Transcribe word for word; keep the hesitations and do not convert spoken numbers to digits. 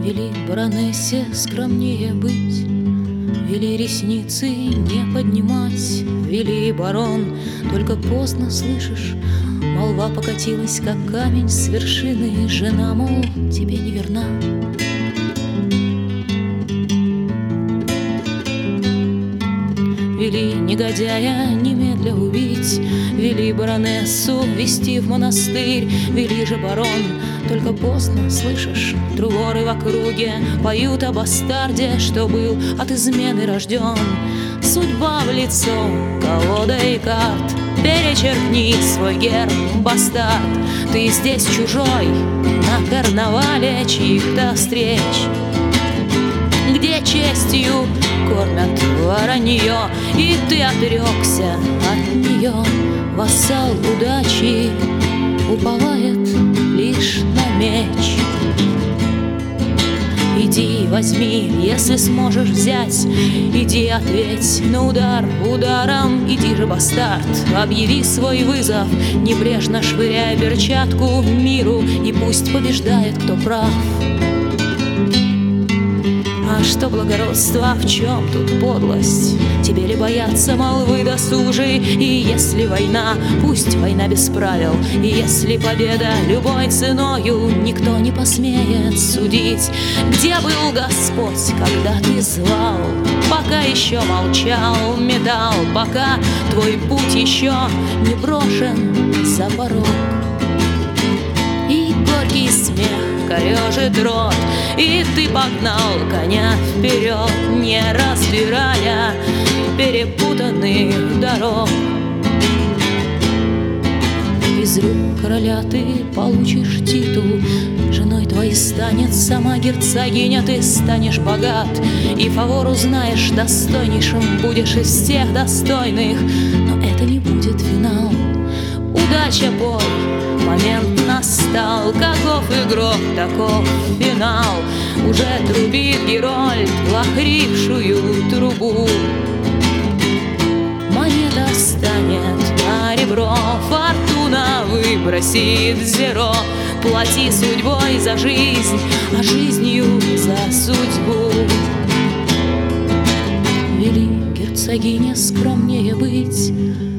Вели баронессе скромнее быть, вели ресницы не поднимать, вели, барон, только поздно слышишь, молва покатилась, как камень с вершины, жена, мол, тебе не верна. Вели негодяя немедля убить, вели баронессу ввести в монастырь, вели же, барон, только поздно, слышишь, труворы в округе поют о бастарде, что был от измены рожден. Судьба в лицо, колодой карт, перечеркни свой герб, бастард. Ты здесь чужой, на карнавале чьих-то встреч, где честью кормят воронье, и ты отрекся от нее. Вассал удачи уповает лишь на меч. Иди, возьми, если сможешь взять, иди, ответь на удар ударом. Иди же, бастард, объяви свой вызов, небрежно швыряя перчатку миру, и пусть побеждает, кто прав. А что благородство, в чем тут подлость? Тебе ли бояться молвы досужей? И если война, пусть война без правил, и если победа любой ценою, никто не посмеет судить. Где был Господь, когда ты звал? Пока еще молчал, метал, пока твой путь еще не брошен за порог. И горький смех корежит рот, и ты погнал коня вперед, не разбирая перепутанных дорог. Из рук короля ты получишь титул, женой твоей станет сама герцогиня, ты станешь богат, и фавор узнаешь достойнейшим, будешь из всех достойных. Но это не будет финал. Удача, бой, момент настал, каков игрок, таков финал. Уже трубит Герольд в охрипшую трубу. Монета станет на ребро, фортуна выбросит зеро. Плати судьбой за жизнь, а жизнью за судьбу. Вели, герцогине, скромнее быть,